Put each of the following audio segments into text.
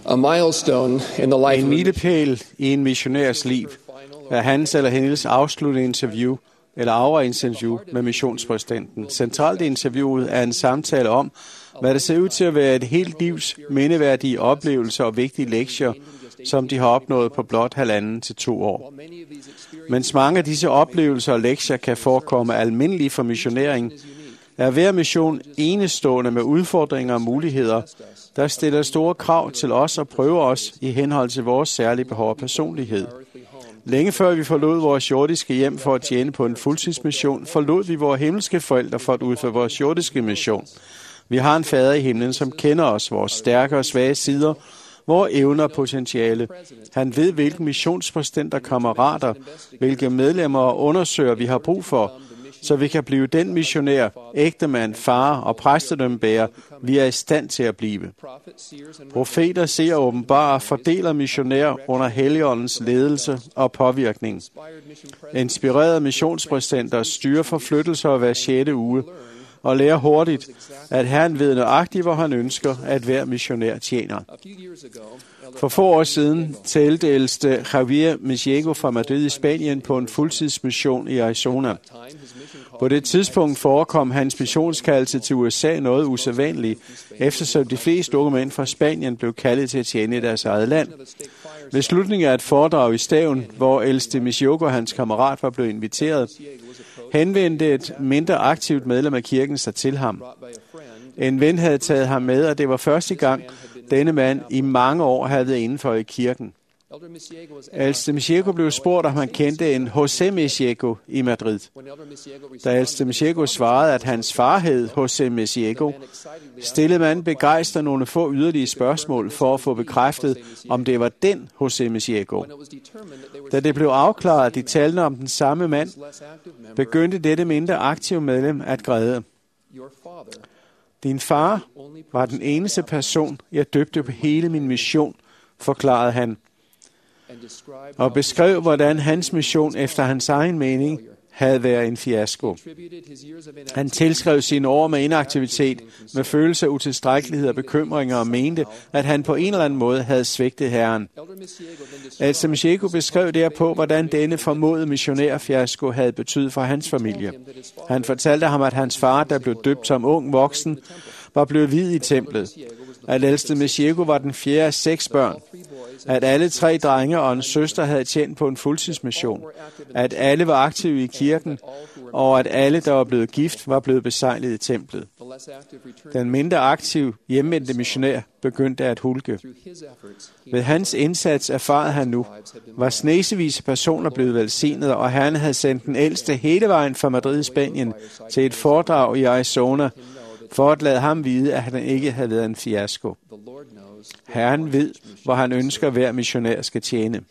A milestone in the life En of milepæl i en missionærs liv er hans eller hendes afsluttende interview eller afrejsinterview med missionspræsidenten. Centralt i interviewet er en samtale om, hvad det ser ud til at være et helt livs mindeværdige oplevelser og vigtige lektier, som de har opnået på blot 1,5 til 2 år. Mens mange af disse oplevelser og lektier kan forekomme almindelige for missionering, er hver mission enestående med udfordringer og muligheder, der stiller store krav til os og prøver os i henhold til vores særlige behov og personlighed. Længe før vi forlod vores jordiske hjem for at tjene på en fuldtidsmission, forlod vi vores himmelske forældre for at udføre vores jordiske mission. Vi har en fader i himlen, som kender os, vores stærke og svage sider, vores evner og potentiale. Han ved, hvilke missionspræsidenter, kammerater, hvilke medlemmer og undersøger vi har brug for, så vi kan blive den missionær, ægtemand, far og præstedømmebærer, vi er i stand til at blive. Profeter, seer og åbenbarer fordeler missionærer under Helligåndens ledelse og påvirkning. Inspirerede missionspræsidenter styrer forflyttelser hver 6. uge og lærer hurtigt, at Herren ved nøjagtigt, hvor han ønsker, at hver missionær tjener. For få år siden talte ældste Javier Mesiego fra Madrid i Spanien på en fuldtidsmission i Arizona. På det tidspunkt forekom hans missionskaldelse til USA noget usædvanligt, eftersom de fleste unge mænd fra Spanien blev kaldet til at tjene i deres eget land. Ved slutningen af et foredrag i Staven, hvor ældste Mesiego og hans kammerat var blevet inviteret, henvendte et mindre aktivt medlem af kirken sig til ham. En ven havde taget ham med, og det var første gang, denne mand i mange år havde været indenfor i kirken. Ældste Mesiego blev spurgt, om han kendte en José Mesiego i Madrid. Da ældste Mesiego svarede, at hans far hed José Mesiego, stillede man begejstret nogle få yderligere spørgsmål for at få bekræftet, om det var den José Mesiego. Da det blev afklaret, at de talte om den samme mand, begyndte dette mindre aktive medlem at græde. Din far var den eneste person, jeg døbte på hele min mission, forklarede han, og beskrev, hvordan hans mission efter hans egen mening havde været en fiasko. Han tilskrev sine år med inaktivitet, med følelse af utilstrækkelighed og bekymringer, og mente, at han på en eller anden måde havde svigtet Herren. Ældste Mesiego beskrev derpå, hvordan denne formodede missionærfiasko havde betydet for hans familie. Han fortalte ham, at hans far, der blev døbt som ung voksen, var blevet viet i templet. At ældste Mesiego var den 4. af 6 børn. At alle 3 drenge og en søster havde tjent på en fuldtidsmission. At alle var aktive i kirken, og at alle, der var blevet gift, var blevet besejlet i templet. Den mindre aktive, hjemvendte missionær begyndte at hulke. Ved hans indsats erfarede han nu, var snesevis af personer blevet velsignet, og Herren havde sendt den ældste hele vejen fra Madrid i Spanien til et foredrag i Arizona, for at lade ham vide, at han ikke havde været en fiasko. Herren ved, hvor han ønsker, at hver missionær skal tjene.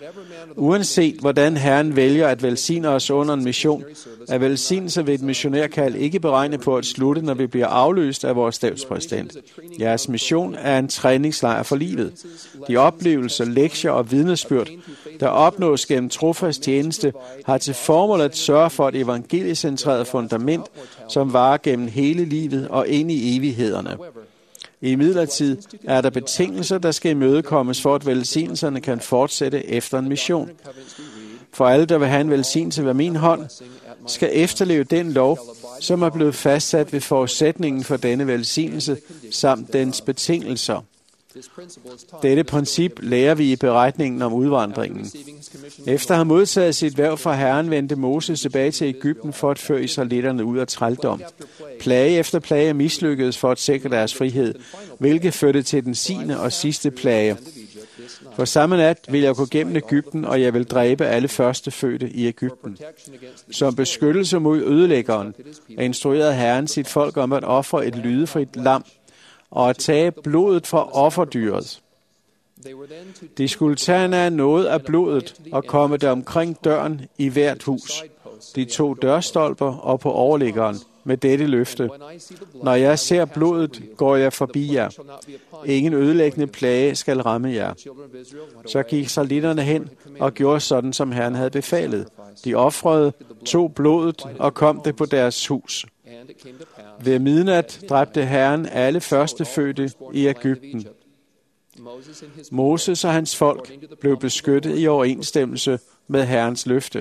Uanset hvordan Herren vælger at velsigne os under en mission, er velsignelse ved et missionærkald ikke beregnet på at slutte, når vi bliver afløst af vores stabspræsident. Jeres mission er en træningslejr for livet. De oplevelser, lektier og vidnesbyrd, der opnås gennem trofast tjeneste, har til formål at sørge for et evangeliecentreret fundament, som varer gennem hele livet og ind i evighederne. Imidlertid er der betingelser, der skal imødekommes for, at velsignelserne kan fortsætte efter en mission. For alle, der vil have en velsignelse ved min hånd, skal efterleve den lov, som er blevet fastsat ved forudsætningen for denne velsignelse, samt dens betingelser. Dette princip lærer vi i beretningen om udvandringen. Efter at have modtaget sit hverv fra Herren, vendte Moses tilbage til Egypten for at føre israelitterne ud af trældom. Plage efter plage mislykkedes for at sikre deres frihed, hvilket førte til den 10. og sidste plage. For samme nat vil jeg gå gennem Egypten, og jeg vil dræbe alle førstefødte i Egypten. Som beskyttelse mod ødelæggeren instruerede Herren sit folk om at ofre et lydefrit lam, og at tage blodet fra offerdyret. De skulle tage noget af blodet og komme der omkring døren i hvert hus. De 2 dørstolper og på overliggeren med dette løfte. Når jeg ser blodet, går jeg forbi jer. Ingen ødelæggende plage skal ramme jer. Så gik israelitterne hen og gjorde sådan, som Herren havde befalet. De ofrede, tog blodet og kom det på deres hus. Ved midnat dræbte Herren alle førstefødte i Egypten. Moses og hans folk blev beskyttet i overensstemmelse med Herrens løfte.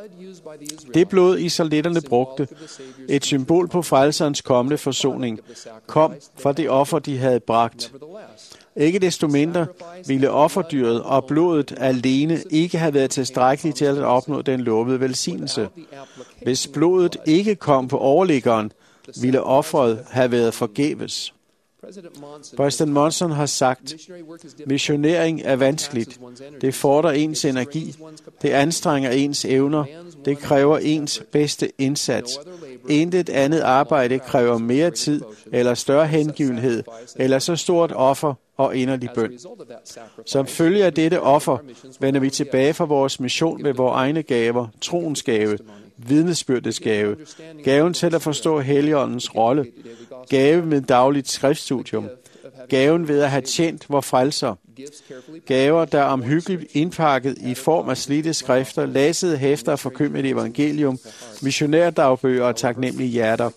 Det blod, israelitterne brugte, et symbol på frelserens kommende forsoning, kom fra det offer, de havde bragt. Ikke desto mindre ville offerdyret og blodet alene ikke have været tilstrækkeligt til at opnå den lovede velsignelse. Hvis blodet ikke kom på overliggeren, ville offeret have været forgæves. Præsident Monson har sagt, missionering er vanskeligt. Det fordrer ens energi. Det anstrenger ens evner. Det kræver ens bedste indsats. Intet andet arbejde kræver mere tid eller større hengivenhed eller så stort offer og inderlig bøn. Som følge af dette offer vender vi tilbage fra vores mission med vores egne gaver, troens gave, vidnesbyrdets gave, gaven til at forstå Helligåndens rolle, gave med dagligt skriftstudium, gaven ved at have tjent vor frelser, gaver, der er omhyggeligt indpakket i form af slidte skrifter, læsede hæfter og forkyndet evangelium, missionærdagbøger og taknemmelige hjerter.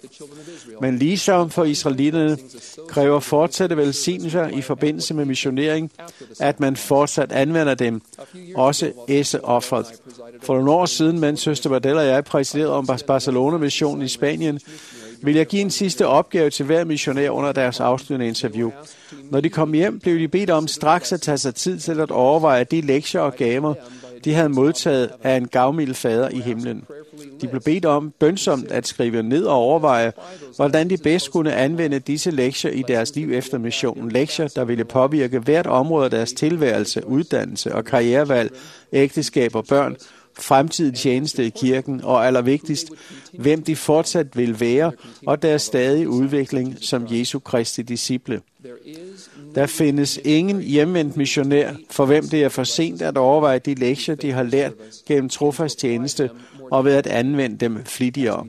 Men ligesom for israelitterne kræver fortsatte velsignelser i forbindelse med missionering, at man fortsat anvender dem, også æsseoffret. For nogle år siden, mens søster Bardell og jeg præsiderede om Barcelona-missionen i Spanien, vil jeg give en sidste opgave til hver missionær under deres afsluttende interview. Når de kom hjem, blev de bedt om straks at tage sig tid til at overveje de lektier og gaver, de havde modtaget af en gavmild fader i himlen. De blev bedt om bønsomt at skrive ned og overveje, hvordan de bedst kunne anvende disse lektier i deres liv efter missionen. Lektier, der ville påvirke hvert område af deres tilværelse, uddannelse og karrierevalg, ægteskab og børn, fremtidig tjeneste i kirken og allervigtigst, hvem de fortsat vil være og deres stadige udvikling som Jesu Kristi disciple. Der findes ingen hjemvendt missionær, for hvem det er for sent at overveje de lektier, de har lært gennem trofast tjeneste og ved at anvende dem flittigere.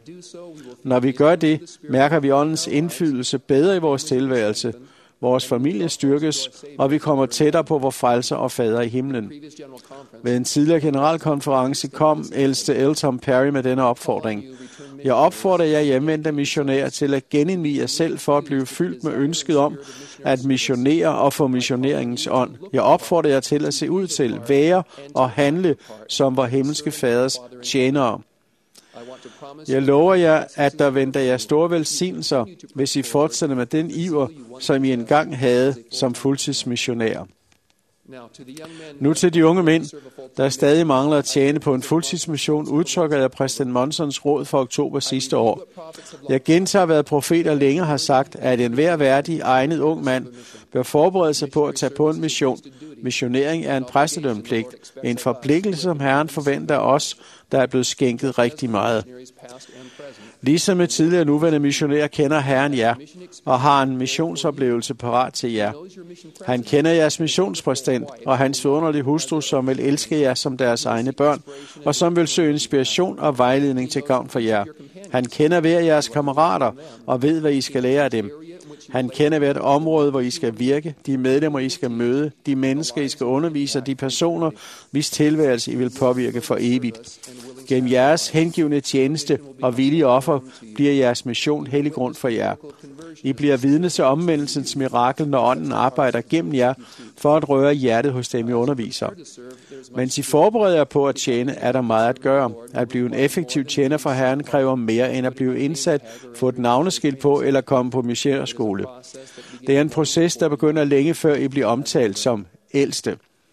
Når vi gør det, mærker vi åndens indflydelse bedre i vores tilværelse. Vores familie styrkes, og vi kommer tættere på vor frelser og fader i himlen. Ved en tidligere generalkonference kom ældste L. Tom Perry med denne opfordring. Jeg opfordrer jer hjemvendte missionærer til at genindvie jer selv for at blive fyldt med ønsket om at missionere og få missioneringens ånd. Jeg opfordrer jer til at se ud til, være og handle som vor himmelske faders tjenere. Jeg lover jer, at der venter jer store velsignelser, hvis I fortsætter med den iver, som I engang havde som fuldtidsmissionærer. Nu til de unge mænd, der stadig mangler at tjene på en fuldtidsmission, udtrykker jeg præsident Monsons råd for oktober sidste år. Jeg gentager, hvad profeter længe har sagt, at enhver værdig, egnet ung mand bør forberede sig på at tage på en mission. Missionering er en præstedømmepligt, en forpligtelse, som Herren forventer af os, der er blevet skænket rigtig meget. Ligesom med tidligere nuværende missionærer kender Herren jer og har en missionsoplevelse parat til jer. Han kender jeres missionspræsident og hans forunderlige hustru, som vil elske jer som deres egne børn, og som vil søge inspiration og vejledning til gavn for jer. Han kender hver jeres kammerater og ved, hvad I skal lære af dem. Han kender hvert område, hvor I skal virke, de medlemmer, I skal møde, de mennesker, I skal undervise, og de personer, hvis tilværelse I vil påvirke for evigt. Gennem jeres hengivne tjeneste og villige offer bliver jeres mission hellig grund for jer. I bliver vidne til omvendelsens mirakel, når ånden arbejder gennem jer for at røre hjertet hos dem, I underviser. Mens I forbereder jer på at tjene, er der meget at gøre. At blive en effektiv tjener for Herren kræver mere end at blive indsat, få et navneskilt på eller komme på missionærskole. Det er en proces, der begynder længe før I bliver omtalt som ældste.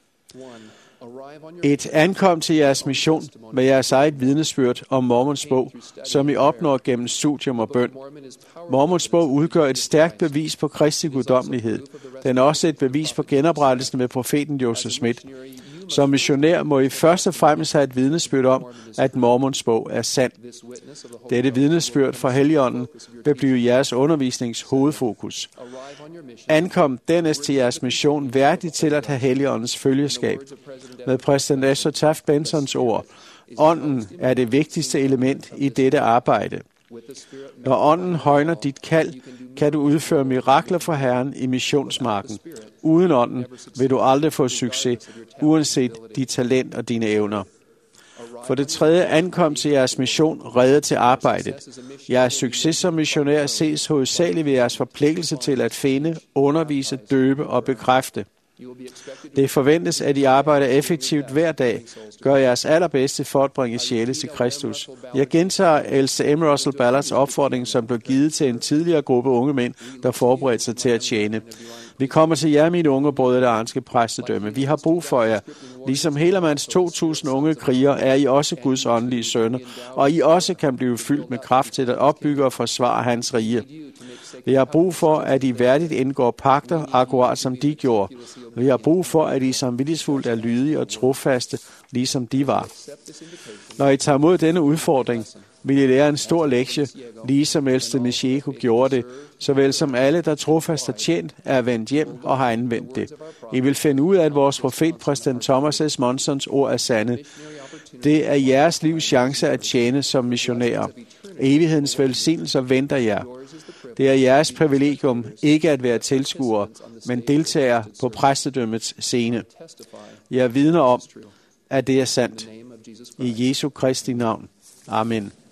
Et ankom til jeres mission med jeres eget vidnesbyrd om Mormons bog, som I opnår gennem studium og bøn. Mormons bog udgør et stærkt bevis på Kristi guddommelighed. Den er også et bevis på genoprettelsen med profeten Joseph Smith. Som missionær må I først og fremmest have et vidnesbyrd om, at Mormons bog er sand. Dette vidnesbyrd fra Helligånden vil blive jeres undervisnings hovedfokus. Ankom dernæst til jeres mission værdigt til at have Helligåndens følgeskab. Med præsident Ezra Taft Bensons ord, ånden er det vigtigste element i dette arbejde. Når ånden højner dit kald, kan du udføre mirakler for Herren i missionsmarken. Uden ånden vil du aldrig få succes, uanset dit talent og dine evner. For det tredje, ankom til jeres mission reddet til arbejdet. Jeres succes som missionær ses hovedsageligt ved jeres forpligtelse til at finde, undervise, døbe og bekræfte. Det forventes, at I arbejder effektivt hver dag. Gør jeres allerbedste for at bringe sjæle til Kristus. Jeg gentager Else M. Russell Ballards opfordring, som blev givet til en tidligere gruppe unge mænd, der forberedte sig til at tjene. Vi kommer til jer, mine unge brødre, det aranske præstedømme. Vi har brug for jer. Ligesom Helamands 2.000 unge krigere er I også Guds åndelige sønner, og I også kan blive fyldt med kraft til at opbygge og forsvare hans rige. Vi har brug for, at I værdigt indgår pagter, akkurat som de gjorde. Vi har brug for, at I samvittighedsfuldt er lydige og trofaste, ligesom de var. Når I tager imod denne udfordring, vil I lære en stor lektie, ligesom ældste Mesheko gjorde det, såvel som alle, der trofast har tjent, er vendt hjem og har anvendt det. I vil finde ud af, at vores profet, præsident Thomas S. Monsons ord er sande. Det er jeres livs chance at tjene som missionærer. Evighedens velsignelser venter jer. Det er jeres privilegium ikke at være tilskuere, men deltagere på præstedømmets scene. Jeg vidner om, at det er sandt. I Jesu Kristi navn. Amen.